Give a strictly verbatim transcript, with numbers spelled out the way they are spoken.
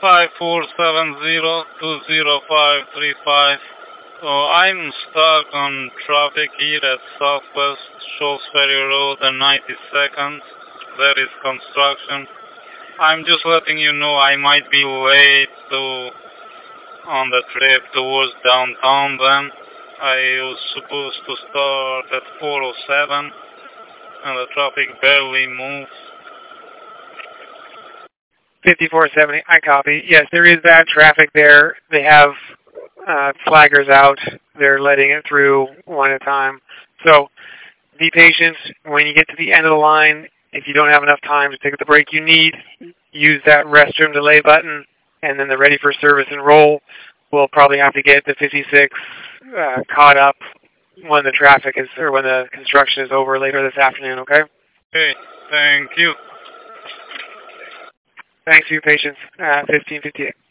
five four seven zero two zero five three five. So I'm stuck on traffic here at Southwest Shoals Ferry Road and ninety-second. There is construction. I'm just letting you know I might be late to on the trip towards downtown then. I was supposed to start at four oh seven and the traffic barely moves. fifty-four seventy, I copy. Yes, there is bad traffic there. They have uh, flaggers out. They're letting it through one at a time. So be patient. When you get to the end of the line, if you don't have enough time to take the break you need, use that restroom delay button, and then the ready for service and roll. We'll probably have to get the fifty-six uh, caught up when the traffic is, or when the construction is over later this afternoon, okay? Okay, thank you. Thanks for your patience. Uh, fifteen fifty-eight.